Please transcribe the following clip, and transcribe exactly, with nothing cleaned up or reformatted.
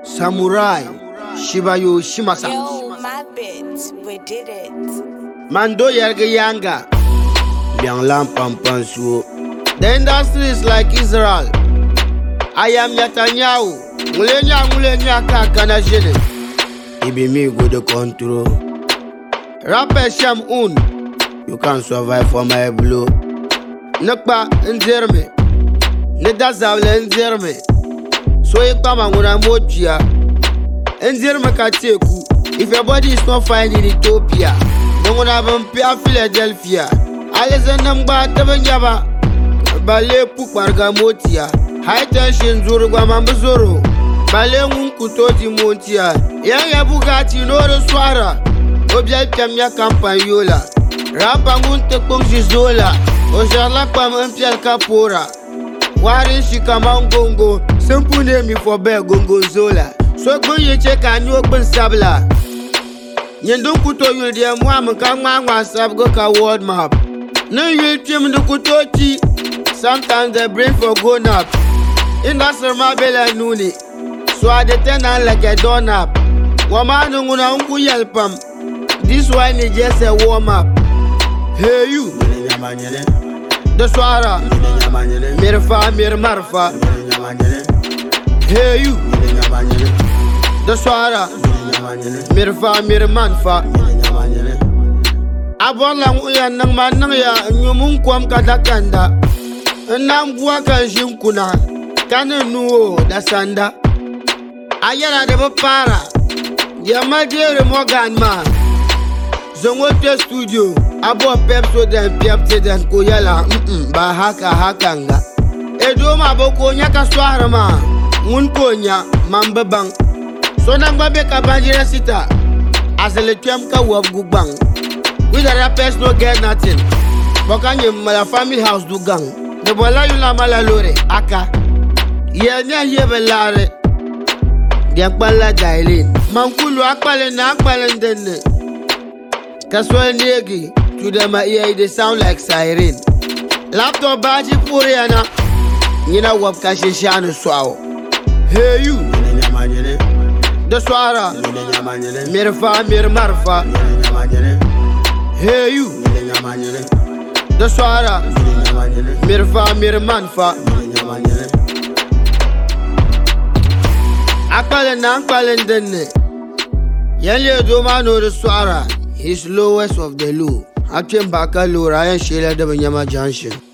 Samurai, Shibayo Shimasa. Yo, my bit, we did it. Mando Yerga Yanga. Biang Lam Pampansu. The industry is like Israel. I am Netanyahu. Mulenya Mulenya Kakana Jene. Ibi me go the control. Rapper Sham Un. You can't survive for my blow. Nakba Nzerme. Nedazavle Nzerme. So you come and wanna motia. Nzerme Kateku. If your body is not fine in Ethiopia, then when I am Philadelphia. Alexander Batabanyaba. Bale Pukmarga Motia. High tension Zurugwa Mambazoro. Bale Munkutoji Montia. Yanga Bugatti no Swara. Object Kamia Campagnola. Rapa Munte Kongzizola. Ojala Pam Mpiel Kapora. Wari Shikamangongo. Simple name for Bear Gongozola. So go you check and you open Sabla. Yendun Kuto you dear Mwam Kama Sabgo ka world map. No you trim the Kutochi. Sometimes they bring for go nap. In that Sermabella Nuni. So I detain like a doorknob. Wamanu Muna Unku Yelpam. This one is just a warm up. Hey you. The Swara. Mirfa Mir Marfa. Hey you. The Swara. Mirfa Mir Manfa. Abolang uyan ng manangya nyumung kwam katakanda. Namgwa kan jinkuna. Kana nuo da sanda. Ayana de para. Yamadere Morgan man. Zongote studio. Abo pepso den pepte den koyala. Ba haka hakanga. Edoma boko nyaka swara ma. Mun konya mambabang. So nangba beka banjira sita. Asele twem ka wob gugbang. We the rappers no get nothing. Bokanye mala family house do gang. The bola yula mala lore aka. Ye nya ye belare. Dia bala dailin. Mankulu akpale na akpale ndenne. Kaswa negi. To them my ear they sound like siren. Laptop baji puriana. Nina wap kashi shanu swao. Hey you. The Swara. Mirfa Mir Marfa. Hey you. The Swara. Mirfa Mir Manfa. Akpale na akpale ndenne. Yele domano the Swara. He's lowest of the low. Akim Baka Low Ryan Sheila de Banyama Junction.